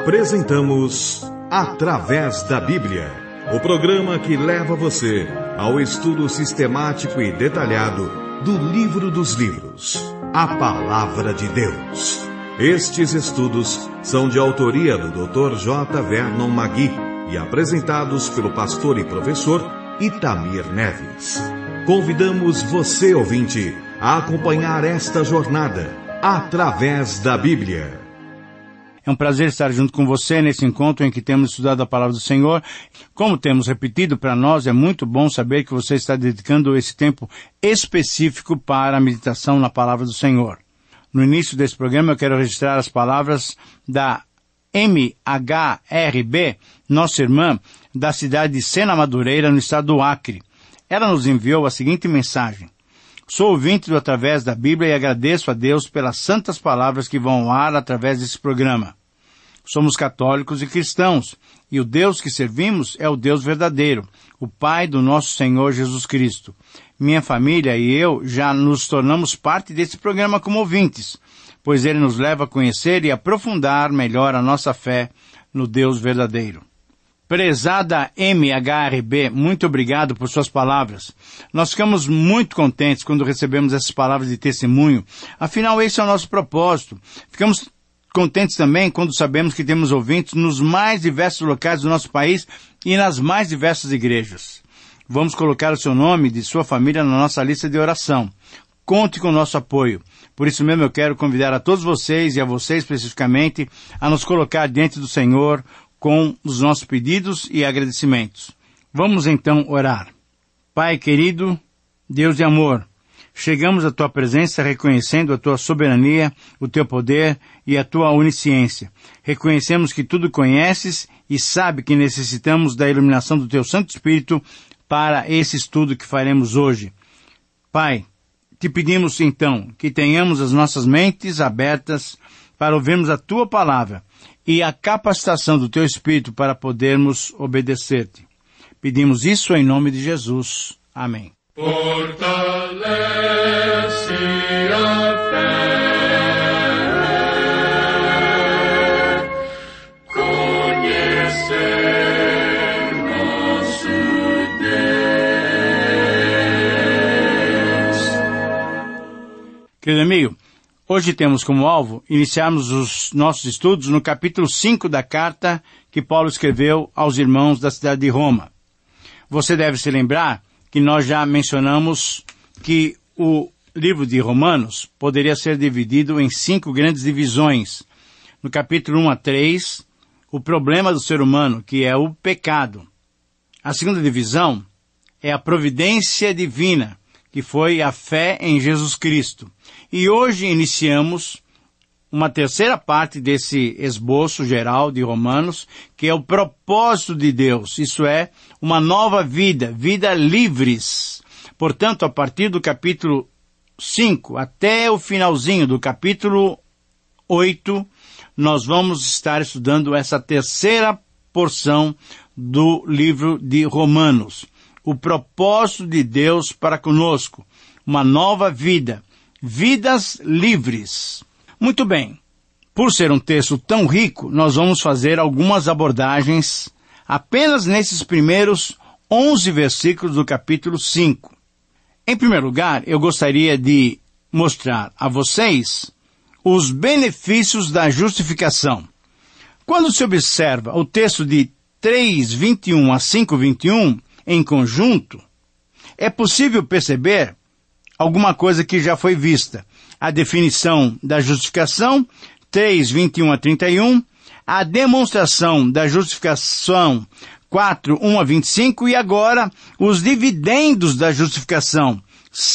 Apresentamos Através da Bíblia, o programa que leva você ao estudo sistemático e detalhado do livro dos livros, a Palavra de Deus. Estes estudos são de autoria do Dr. J. Vernon Magui e apresentados pelo pastor e professor Itamir Neves. Convidamos você, ouvinte, a acompanhar esta jornada através da Bíblia. É um prazer estar junto com você nesse encontro em que temos estudado a Palavra do Senhor. Como temos repetido, para nós é muito bom saber que você está dedicando esse tempo específico para a meditação na Palavra do Senhor. No início desse programa eu quero registrar as palavras da MHRB, nossa irmã, da cidade de Sena Madureira, no estado do Acre. Ela nos enviou a seguinte mensagem: sou ouvinte do Através da Bíblia e agradeço a Deus pelas santas palavras que vão ao ar através desse programa. Somos católicos e cristãos, e o Deus que servimos é o Deus verdadeiro, o Pai do nosso Senhor Jesus Cristo. Minha família e eu já nos tornamos parte desse programa como ouvintes, pois ele nos leva a conhecer e aprofundar melhor a nossa fé no Deus verdadeiro. Prezada MHRB, muito obrigado por suas palavras. Nós ficamos muito contentes quando recebemos essas palavras de testemunho. Afinal, esse é o nosso propósito. Ficamos contentes também quando sabemos que temos ouvintes nos mais diversos locais do nosso país e nas mais diversas igrejas. Vamos colocar o seu nome e de sua família na nossa lista de oração. Conte com o nosso apoio. Por isso mesmo eu quero convidar a todos vocês e a você especificamente a nos colocar diante do Senhor com os nossos pedidos e agradecimentos. Vamos então orar. Pai querido, Deus de amor, chegamos à Tua presença reconhecendo a Tua soberania, o Teu poder e a Tua onisciência. Reconhecemos que tudo conheces e sabe que necessitamos da iluminação do Teu Santo Espírito para esse estudo que faremos hoje. Pai, te pedimos então que tenhamos as nossas mentes abertas para ouvirmos a Tua palavra e a capacitação do Teu Espírito para podermos obedecer-te. Pedimos isso em nome de Jesus. Amém. Fortalece a fé, conhecer nosso Deus. Querido amigo, hoje temos como alvo iniciarmos os nossos estudos no capítulo 5 da carta que Paulo escreveu aos irmãos da cidade de Roma. Você deve se lembrar que nós já mencionamos que o livro de Romanos poderia ser dividido em 5 grandes divisões. No capítulo 1 a 3, o problema do ser humano, que é o pecado. A segunda divisão é a providência divina, que foi a fé em Jesus Cristo. E hoje iniciamos uma terceira parte desse esboço geral de Romanos, que é o propósito de Deus, isso é, uma nova vida, vida livres. Portanto, a partir do capítulo 5 até o finalzinho do capítulo 8, nós vamos estar estudando essa terceira porção do livro de Romanos. O propósito de Deus para conosco, uma nova vida, vidas livres. Muito bem, por ser um texto tão rico, nós vamos fazer algumas abordagens apenas nesses primeiros 11 versículos do capítulo 5. Em primeiro lugar, eu gostaria de mostrar a vocês os benefícios da justificação. Quando se observa o texto de 3:21 a 5:21 em conjunto, é possível perceber alguma coisa que já foi vista. A definição da justificação, 3:21 a 31, a demonstração da justificação, 4:1 a 25, e agora os dividendos da justificação,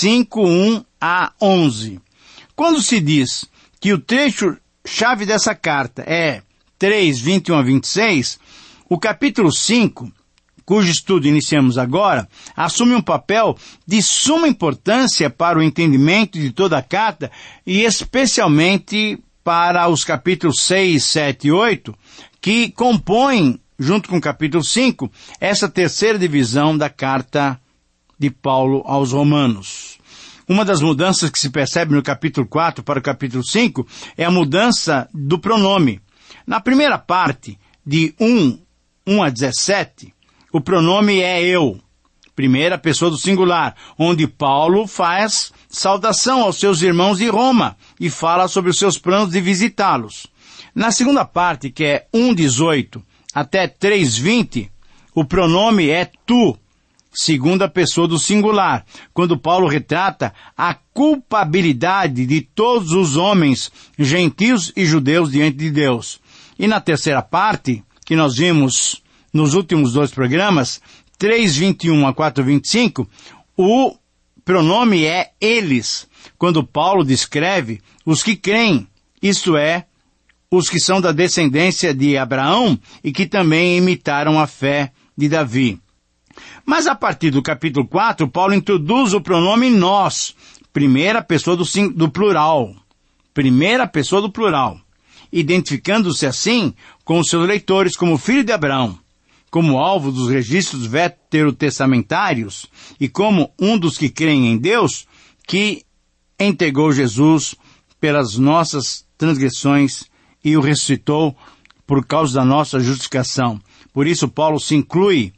5:1 a 11. Quando se diz que o trecho-chave dessa carta é 3:21 a 26, o capítulo 5, cujo estudo iniciamos agora, assume um papel de suma importância para o entendimento de toda a carta e especialmente para os capítulos 6, 7 e 8, que compõem, junto com o capítulo 5, essa terceira divisão da carta de Paulo aos Romanos. Uma das mudanças que se percebe no capítulo 4 para o capítulo 5 é a mudança do pronome. Na primeira parte, de 1 a 17, o pronome é eu, primeira pessoa do singular, onde Paulo faz saudação aos seus irmãos de Roma e fala sobre os seus planos de visitá-los. Na segunda parte, que é 1:18 até 3:20, o pronome é tu, segunda pessoa do singular, quando Paulo retrata a culpabilidade de todos os homens, gentios e judeus diante de Deus. E na terceira parte, que nós vimos nos últimos 2 programas, 3:21 a 4:25, o pronome é eles, quando Paulo descreve os que creem, isto é, os que são da descendência de Abraão e que também imitaram a fé de Davi. Mas a partir do capítulo 4, Paulo introduz o pronome nós, primeira pessoa do plural. Primeira pessoa do plural, identificando-se assim com os seus leitores como filho de Abraão, como alvo dos registros veterotestamentários e como um dos que creem em Deus, que entregou Jesus pelas nossas transgressões e o ressuscitou por causa da nossa justificação. Por isso, Paulo se inclui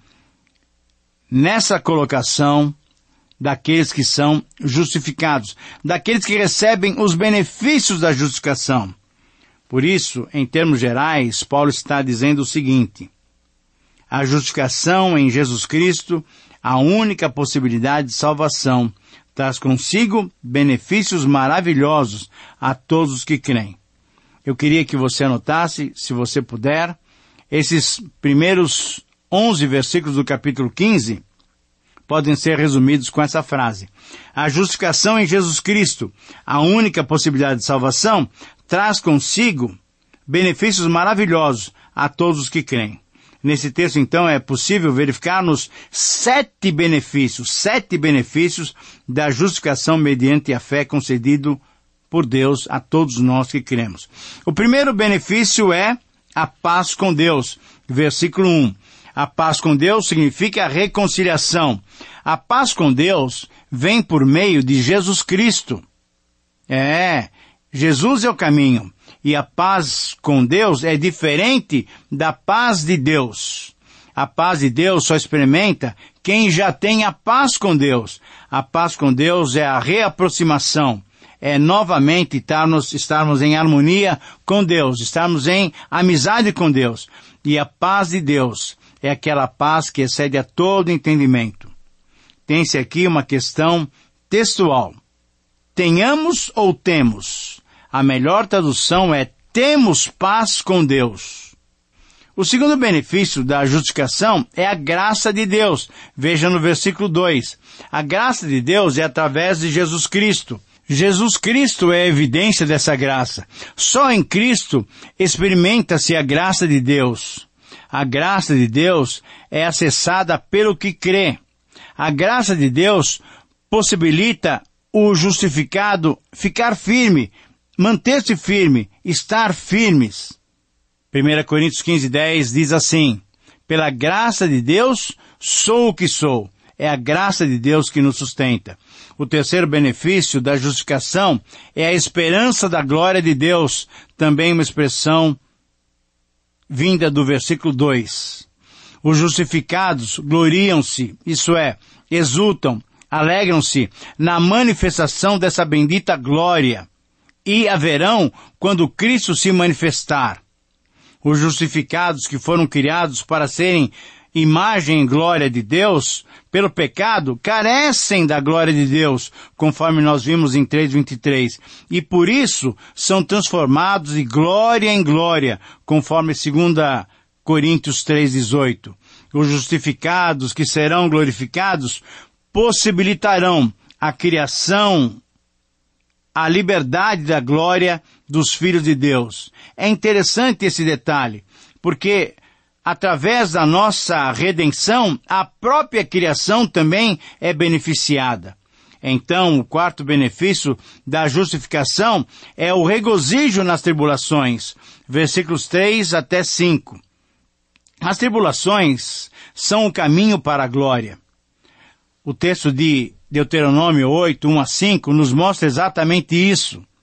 nessa colocação daqueles que são justificados, daqueles que recebem os benefícios da justificação. Por isso, em termos gerais, Paulo está dizendo o seguinte: a justificação em Jesus Cristo, a única possibilidade de salvação, traz consigo benefícios maravilhosos a todos os que creem. Eu queria que você anotasse, se você puder, esses primeiros 11 versículos do capítulo 15 podem ser resumidos com essa frase: a justificação em Jesus Cristo, a única possibilidade de salvação, traz consigo benefícios maravilhosos a todos os que creem. Nesse texto, então, é possível verificarmos 7 benefícios da justificação mediante a fé concedido por Deus a todos nós que cremos. O primeiro benefício é a paz com Deus. Versículo 1. A paz com Deus significa a reconciliação. A paz com Deus vem por meio de Jesus Cristo. Jesus é o caminho. E a paz com Deus é diferente da paz de Deus. A paz de Deus só experimenta quem já tem a paz com Deus. A paz com Deus é a reaproximação. É novamente estarmos em harmonia com Deus, estarmos em amizade com Deus. E a paz de Deus é aquela paz que excede a todo entendimento. Tem-se aqui uma questão textual. Tenhamos ou temos? A melhor tradução é temos paz com Deus. O segundo benefício da justificação é a graça de Deus. Veja no versículo 2. A graça de Deus é através de Jesus Cristo. Jesus Cristo é a evidência dessa graça. Só em Cristo experimenta-se a graça de Deus. A graça de Deus é acessada pelo que crê. A graça de Deus possibilita o justificado ficar firme, manter-se firme, estar firmes. 1 Coríntios 15:10 diz assim: pela graça de Deus sou o que sou. É a graça de Deus que nos sustenta. O terceiro benefício da justificação é a esperança da glória de Deus, também uma expressão vinda do versículo 2. Os justificados gloriam-se, isso é, exultam, alegram-se na manifestação dessa bendita glória, e haverão quando Cristo se manifestar. Os justificados que foram criados para serem imagem e glória de Deus, pelo pecado, carecem da glória de Deus, conforme nós vimos em 3:23, e por isso são transformados de glória em glória, conforme 2 Coríntios 3:18. Os justificados que serão glorificados possibilitarão a criação, a liberdade da glória dos filhos de Deus. É interessante esse detalhe, porque através da nossa redenção, a própria criação também é beneficiada. Então, o quarto benefício da justificação é o regozijo nas tribulações. Versículos 3 até 5. As tribulações são o caminho para a glória. O texto de Deuteronômio 8, 1 a 5, nos mostra exatamente isso.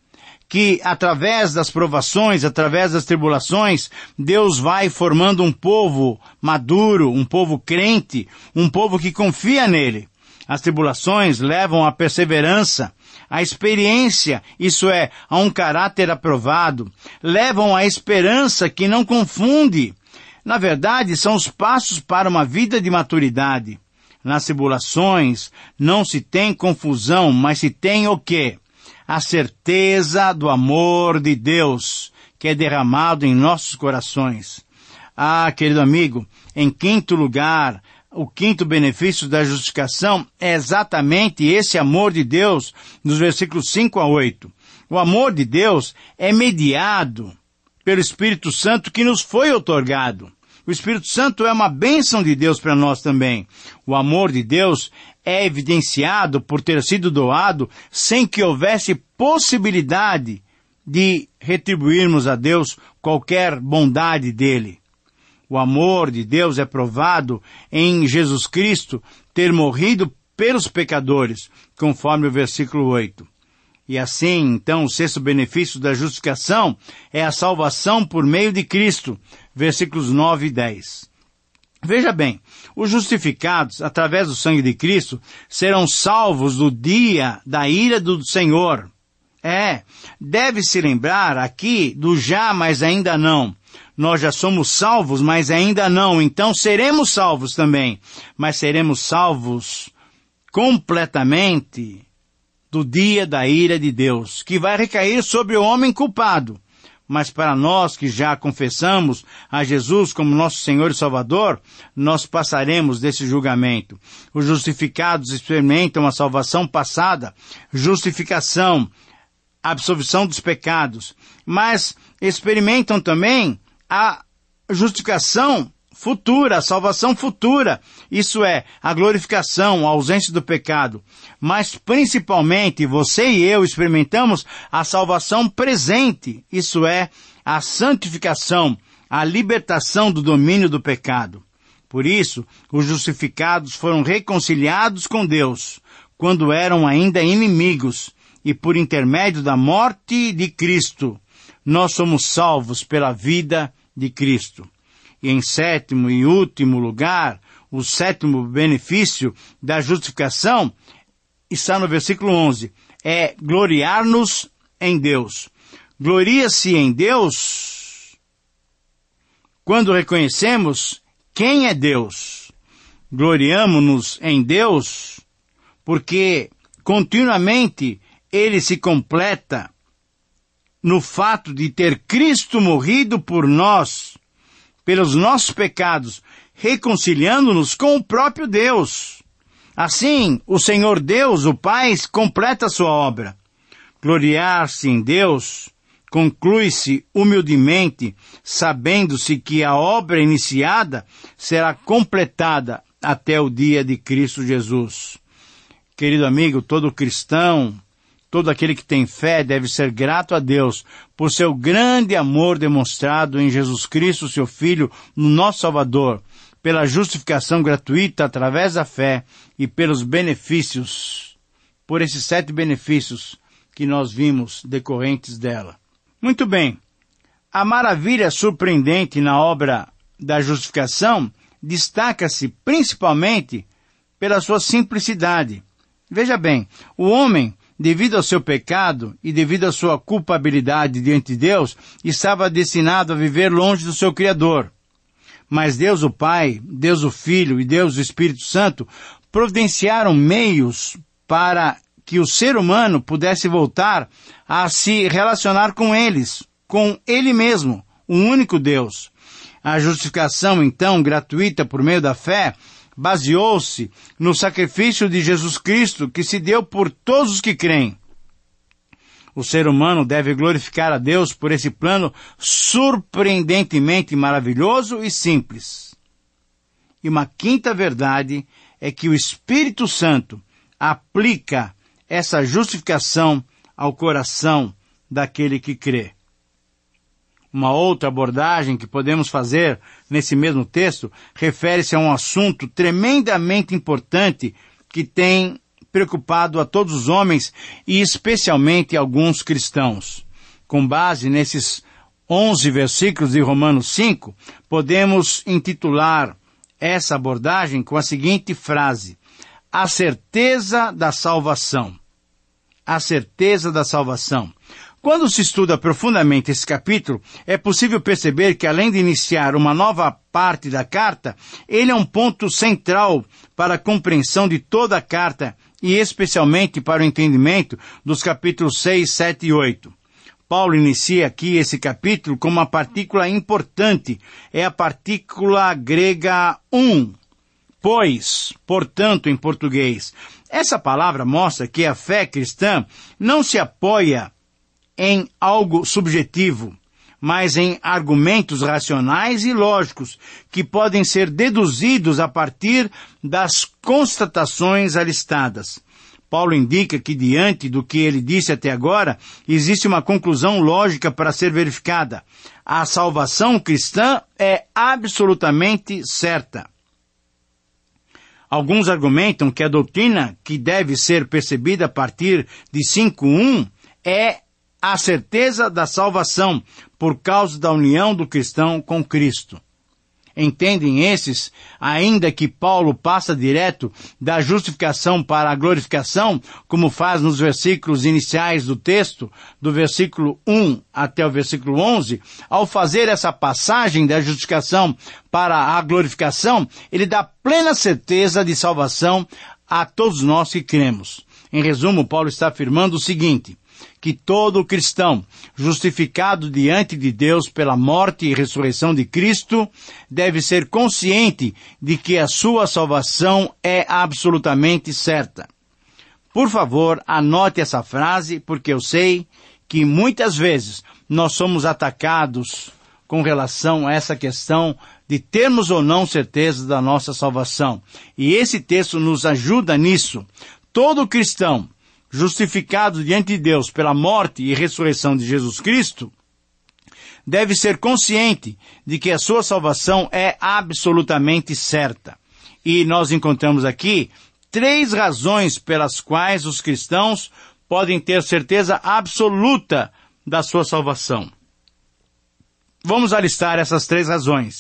que através das provações, através das tribulações, Deus vai formando um povo maduro, um povo crente, um povo que confia nele. As tribulações levam à perseverança, à experiência, isso é, a um caráter aprovado, levam à esperança que não confunde. Na verdade, são os passos para uma vida de maturidade. Nas tribulações não se tem confusão, mas se tem o quê? A certeza do amor de Deus, que é derramado em nossos corações. Ah, querido amigo, em quinto lugar, o quinto benefício da justificação é exatamente esse amor de Deus, nos versículos 5 a 8. O amor de Deus é mediado pelo Espírito Santo que nos foi outorgado. O Espírito Santo é uma bênção de Deus para nós também. O amor de Deus é evidenciado por ter sido doado sem que houvesse possibilidade de retribuirmos a Deus qualquer bondade dele. O amor de Deus é provado em Jesus Cristo ter morrido pelos pecadores, conforme o versículo 8. E assim, então, o sexto benefício da justificação é a salvação por meio de Cristo, versículos 9 e 10. Veja bem, os justificados, através do sangue de Cristo, serão salvos do dia da ira do Senhor. Deve-se lembrar aqui do já, mas ainda não. Nós já somos salvos, mas ainda não, então seremos salvos também. Mas seremos salvos completamente do dia da ira de Deus, que vai recair sobre o homem culpado. Mas para nós que já confessamos a Jesus como nosso Senhor e Salvador, nós passaremos desse julgamento. Os justificados experimentam a salvação passada, justificação, absolvição dos pecados, mas experimentam também a justificação futura, a salvação futura, isso é, a glorificação, a ausência do pecado. Mas principalmente você e eu experimentamos a salvação presente, isso é, a santificação, a libertação do domínio do pecado. Por isso, os justificados foram reconciliados com Deus, quando eram ainda inimigos, e por intermédio da morte de Cristo, nós somos salvos pela vida de Cristo. E em sétimo e último lugar, o sétimo benefício da justificação está no versículo 11. É gloriar-nos em Deus. Gloria-se em Deus quando reconhecemos quem é Deus. Gloriamo-nos em Deus porque continuamente Ele se completa no fato de ter Cristo morrido por nós, pelos nossos pecados, reconciliando-nos com o próprio Deus. Assim, o Senhor Deus, o Pai, completa a sua obra. Gloriar-se em Deus conclui-se humildemente, sabendo-se que a obra iniciada será completada até o dia de Cristo Jesus. Querido amigo, todo cristão, todo aquele que tem fé deve ser grato a Deus por seu grande amor demonstrado em Jesus Cristo, seu Filho, no nosso Salvador, pela justificação gratuita através da fé e pelos benefícios, por esses 7 benefícios que nós vimos decorrentes dela. Muito bem, a maravilha surpreendente na obra da justificação destaca-se principalmente pela sua simplicidade. Veja bem, o homem, devido ao seu pecado e devido à sua culpabilidade diante de Deus, estava destinado a viver longe do seu Criador. Mas Deus o Pai, Deus o Filho e Deus o Espírito Santo providenciaram meios para que o ser humano pudesse voltar a se relacionar com eles, com Ele mesmo, o único Deus. A justificação, então, gratuita por meio da fé, baseou-se no sacrifício de Jesus Cristo, que se deu por todos os que creem. O ser humano deve glorificar a Deus por esse plano surpreendentemente maravilhoso e simples. E uma quinta verdade é que o Espírito Santo aplica essa justificação ao coração daquele que crê. Uma outra abordagem que podemos fazer nesse mesmo texto refere-se a um assunto tremendamente importante que tem preocupado a todos os homens e especialmente alguns cristãos. Com base nesses 11 versículos de Romanos 5, podemos intitular essa abordagem com a seguinte frase: a certeza da salvação. A certeza da salvação. Quando se estuda profundamente esse capítulo, é possível perceber que, além de iniciar uma nova parte da carta, ele é um ponto central para a compreensão de toda a carta e especialmente para o entendimento dos capítulos 6, 7 e 8. Paulo inicia aqui esse capítulo com uma partícula importante, é a partícula grega pois, portanto, em português. Essa palavra mostra que a fé cristã não se apoia em algo subjetivo, mas em argumentos racionais e lógicos que podem ser deduzidos a partir das constatações alistadas. Paulo indica que, diante do que ele disse até agora, existe uma conclusão lógica para ser verificada. A salvação cristã é absolutamente certa. Alguns argumentam que a doutrina que deve ser percebida a partir de 5:1 é a certeza da salvação por causa da união do cristão com Cristo. Entendem esses, ainda que Paulo passa direto da justificação para a glorificação, como faz nos versículos iniciais do texto, do versículo 1 até o versículo 11, ao fazer essa passagem da justificação para a glorificação, ele dá plena certeza de salvação a todos nós que cremos. Em resumo, Paulo está afirmando o seguinte: que todo cristão, justificado diante de Deus pela morte e ressurreição de Cristo, deve ser consciente de que a sua salvação é absolutamente certa. Por favor, anote essa frase, porque eu sei que muitas vezes nós somos atacados com relação a essa questão de termos ou não certeza da nossa salvação. E esse texto nos ajuda nisso. Todo cristão, justificado diante de Deus pela morte e ressurreição de Jesus Cristo, deve ser consciente de que a sua salvação é absolutamente certa. E nós encontramos aqui 3 razões pelas quais os cristãos podem ter certeza absoluta da sua salvação. Vamos alistar essas 3 razões.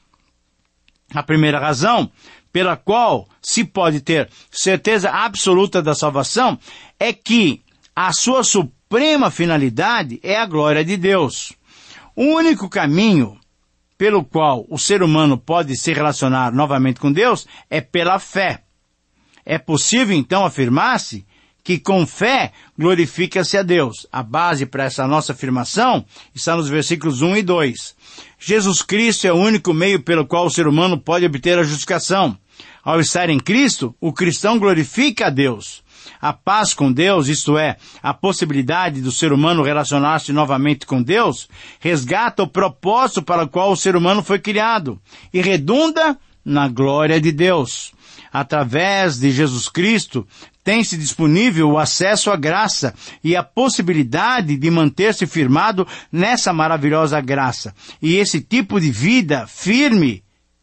A primeira razão pela qual se pode ter certeza absoluta da salvação é que a sua suprema finalidade é a glória de Deus. O único caminho pelo qual o ser humano pode se relacionar novamente com Deus é pela fé. É possível então afirmar-se que com fé glorifica-se a Deus. A base para essa nossa afirmação está nos versículos 1 e 2. Jesus Cristo é o único meio pelo qual o ser humano pode obter a justificação. Ao estar em Cristo, o cristão glorifica a Deus. A paz com Deus, isto é, a possibilidade do ser humano relacionar-se novamente com Deus, resgata o propósito para o qual o ser humano foi criado e redunda na glória de Deus. Através de Jesus Cristo, tem-se disponível o acesso à graça e a possibilidade de manter-se firmado nessa maravilhosa graça. E esse tipo de vida firme,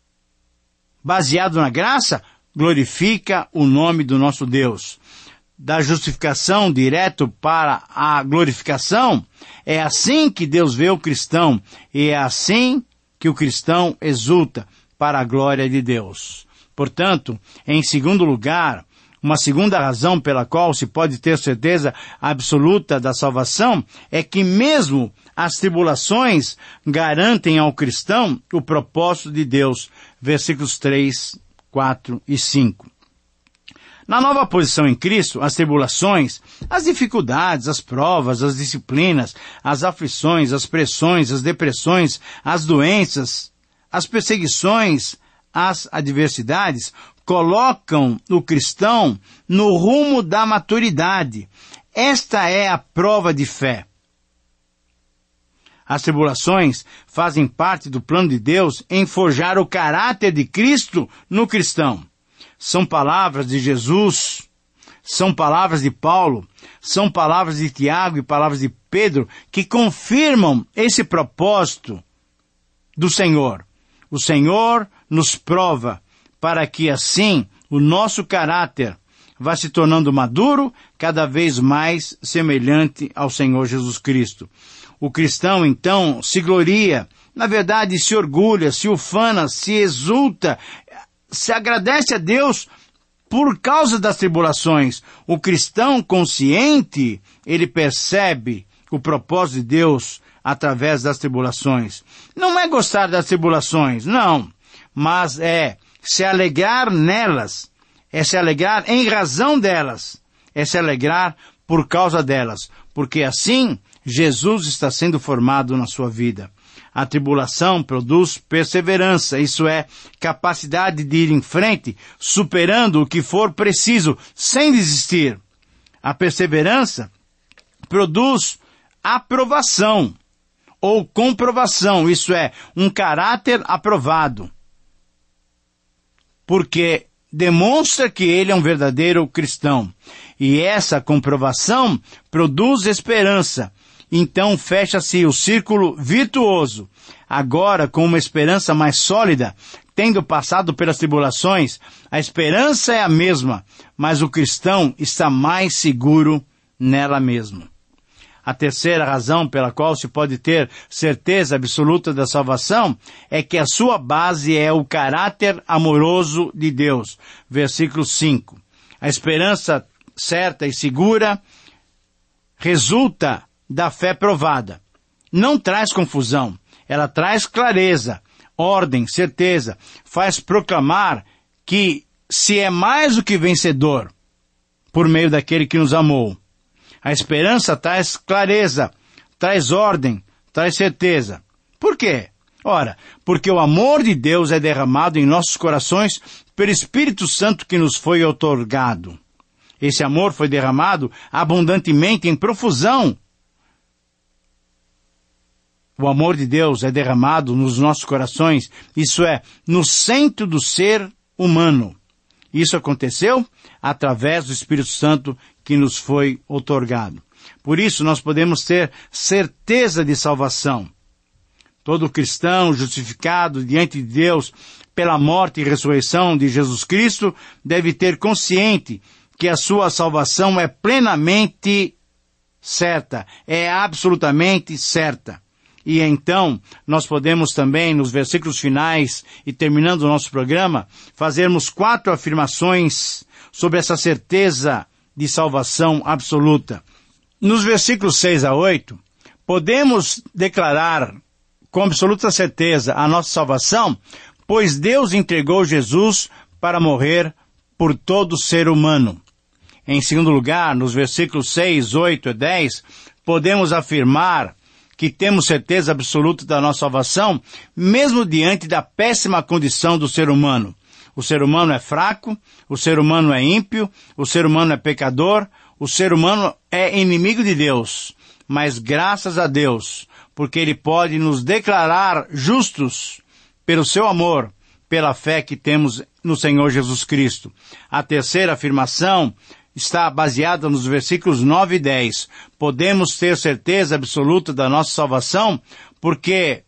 baseado na graça, glorifica o nome do nosso Deus. Da justificação direto para a glorificação, é assim que Deus vê o cristão, e é assim que o cristão exulta para a glória de Deus. Portanto, em segundo lugar, uma segunda razão pela qual se pode ter certeza absoluta da salvação é que mesmo as tribulações garantem ao cristão o propósito de Deus. Versículos 3, 4 e 5. Na nova posição em Cristo, as tribulações, as dificuldades, as provas, as disciplinas, as aflições, as pressões, as depressões, as doenças, as perseguições, as adversidades, colocam o cristão no rumo da maturidade. Esta é a prova de fé. As tribulações fazem parte do plano de Deus em forjar o caráter de Cristo no cristão. São palavras de Jesus, são palavras de Paulo, são palavras de Tiago e palavras de Pedro que confirmam esse propósito do Senhor. O Senhor nos prova para que assim o nosso caráter vá se tornando maduro, cada vez mais semelhante ao Senhor Jesus Cristo. O cristão, então, se gloria, na verdade, se orgulha, se ufana, se exulta, se agradece a Deus por causa das tribulações. O cristão consciente, ele percebe o propósito de Deus através das tribulações. Não é gostar das tribulações, não, mas é se alegrar nelas, é se alegrar em razão delas, é se alegrar por causa delas, porque assim Jesus está sendo formado na sua vida. A tribulação produz perseverança, isso é, capacidade de ir em frente, superando o que for preciso, sem desistir. A perseverança produz aprovação ou comprovação, isso é, um caráter aprovado, porque demonstra que ele é um verdadeiro cristão. E essa comprovação produz esperança. Então fecha-se o círculo virtuoso. Agora, com uma esperança mais sólida, tendo passado pelas tribulações, a esperança é a mesma, mas o cristão está mais seguro nela mesma. A terceira razão pela qual se pode ter certeza absoluta da salvação é que a sua base é o caráter amoroso de Deus. Versículo 5. A esperança certa e segura resulta da fé provada. Não traz confusão. Ela traz clareza, ordem, certeza. Faz proclamar que se é mais do que vencedor por meio daquele que nos amou. A esperança traz clareza, traz ordem, traz certeza. Por quê? Ora, porque o amor de Deus é derramado em nossos corações pelo Espírito Santo que nos foi outorgado. Esse amor foi derramado abundantemente em profusão. O amor de Deus é derramado nos nossos corações, isso é, no centro do ser humano. Isso aconteceu através do Espírito Santo que nos foi outorgado. Por isso, nós podemos ter certeza de salvação. Todo cristão justificado diante de Deus pela morte e ressurreição de Jesus Cristo deve ter consciente que a sua salvação é plenamente certa, é absolutamente certa. E então, nós podemos também, nos versículos finais e terminando o nosso programa, fazermos 4 afirmações sobre essa certeza de salvação absoluta. Nos versículos 6 a 8, podemos declarar com absoluta certeza a nossa salvação, pois Deus entregou Jesus para morrer por todo ser humano. Em segundo lugar, nos versículos 6, 8 e 10, podemos afirmar que temos certeza absoluta da nossa salvação, mesmo diante da péssima condição do ser humano. O ser humano é fraco, o ser humano é ímpio, o ser humano é pecador, o ser humano é inimigo de Deus. Mas graças a Deus, porque Ele pode nos declarar justos pelo seu amor, pela fé que temos no Senhor Jesus Cristo. A terceira afirmação está baseada nos versículos 9 e 10. Podemos ter certeza absoluta da nossa salvação, porque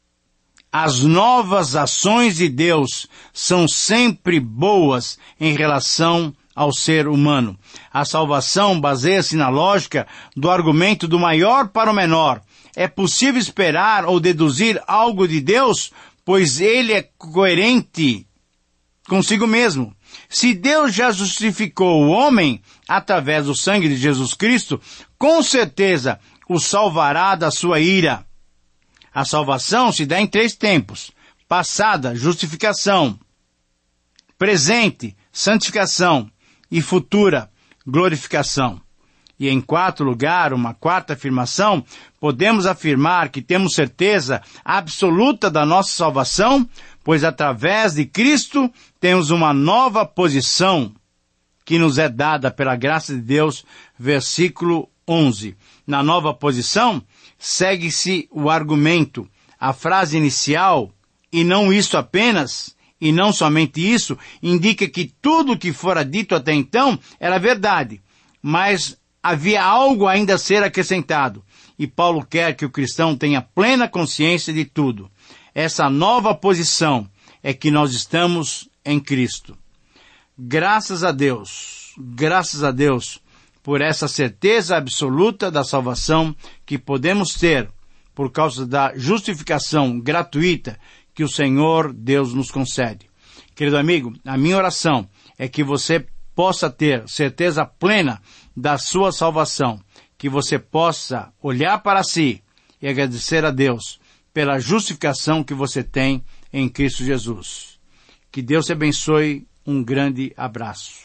as novas ações de Deus são sempre boas em relação ao ser humano. A salvação baseia-se na lógica do argumento do maior para o menor. É possível esperar ou deduzir algo de Deus, pois Ele é coerente consigo mesmo. Se Deus já justificou o homem através do sangue de Jesus Cristo, com certeza o salvará da sua ira. A salvação se dá em 3 tempos: passada, justificação; presente, santificação; e futura, glorificação. E em 4º lugar, uma 4ª afirmação, podemos afirmar que temos certeza absoluta da nossa salvação, pois através de Cristo temos uma nova posição que nos é dada pela graça de Deus, versículo 11. Na nova posição, segue-se o argumento, a frase inicial, e não isto apenas, e não somente isso, indica que tudo o que fora dito até então era verdade, mas havia algo ainda a ser acrescentado, e Paulo quer que o cristão tenha plena consciência de tudo. Essa nova posição é que nós estamos em Cristo. Graças a Deus por essa certeza absoluta da salvação que podemos ter por causa da justificação gratuita que o Senhor Deus nos concede. Querido amigo, a minha oração é que você possa ter certeza plena da sua salvação, que você possa olhar para si e agradecer a Deus pela justificação que você tem em Cristo Jesus. Que Deus te abençoe. Um grande abraço.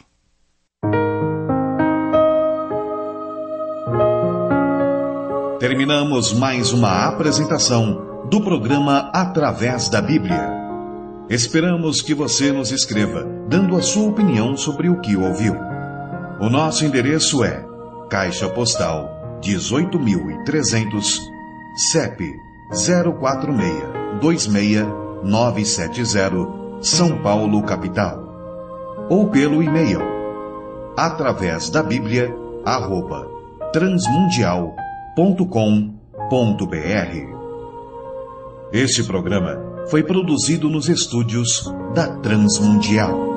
Terminamos mais uma apresentação do programa Através da Bíblia. Esperamos que você nos escreva, dando a sua opinião sobre o que ouviu. O nosso endereço é Caixa Postal 18.300, CEP 046-26970, São Paulo, capital. Ou pelo e-mail atravesdabiblia@transmundial.com.br. Este programa foi produzido nos estúdios da Transmundial.